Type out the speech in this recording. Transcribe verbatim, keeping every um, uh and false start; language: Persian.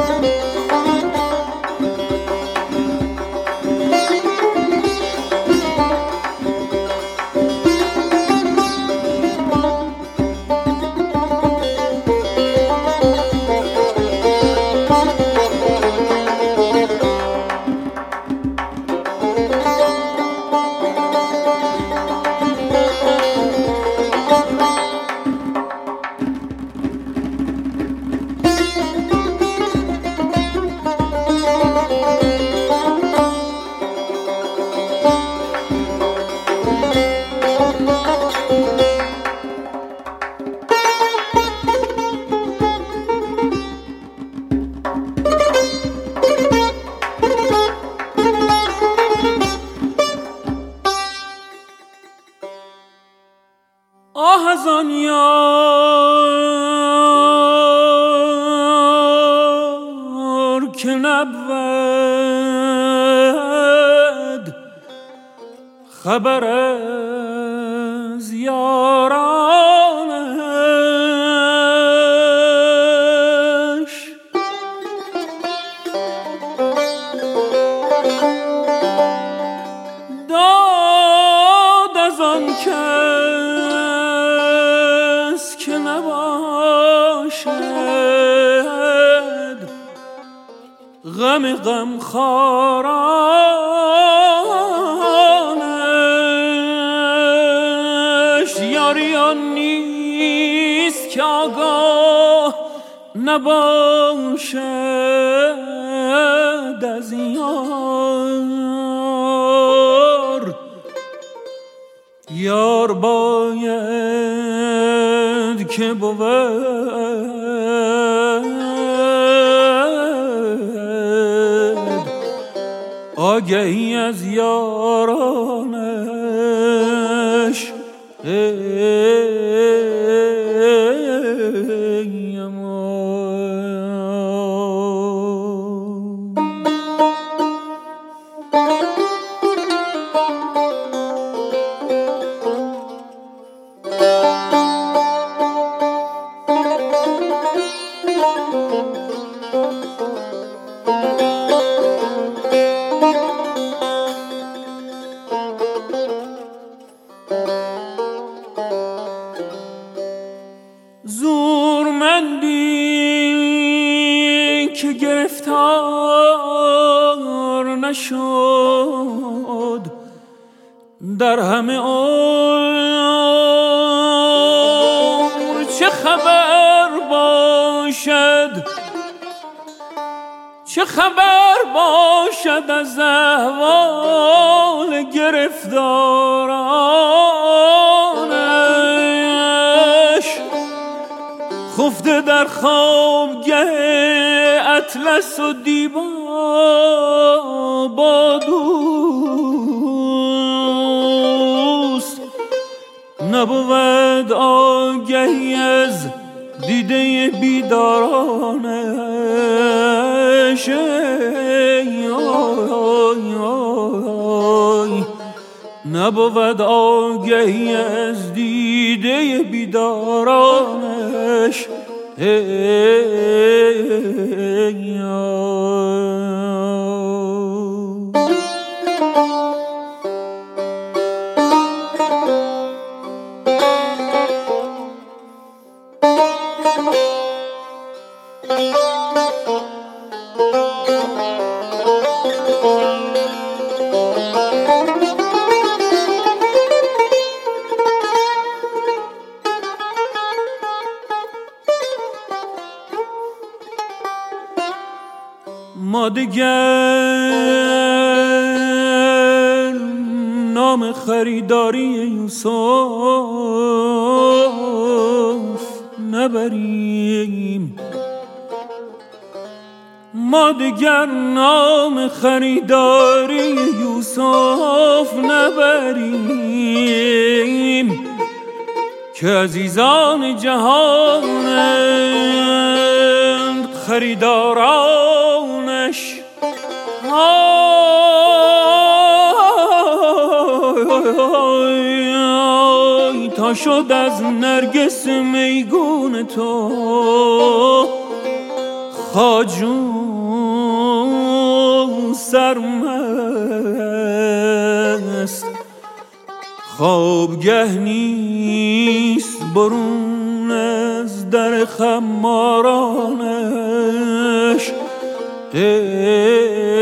آه از آن یار که نبود خبر از یارانش، داد از آن کس که نباشد غم غمخوارانش. یاری آن نیست که آگاه نباشد از یار. یار باید که بود آگهی از یارانش. ای امان زورمندی که گرفتار نشد در همه عمر چه خبر باشد، چه خبر باشد از احوال گرفتارانش. خفته در خوابگه اطلس و دیبا با دوست نبود آگهی از دیده بیدارانش. نبود آگهی از دیده بیدارانش. ما دیگر نام خریداری یوسف نبریم، ما دیگر نام خریداری یوسف نبریم که عزیزان جهانند خریدارانش. تا شد از نرگس میگون تو خواجو سرمست، خوابگه نیست برون از در خمارانش.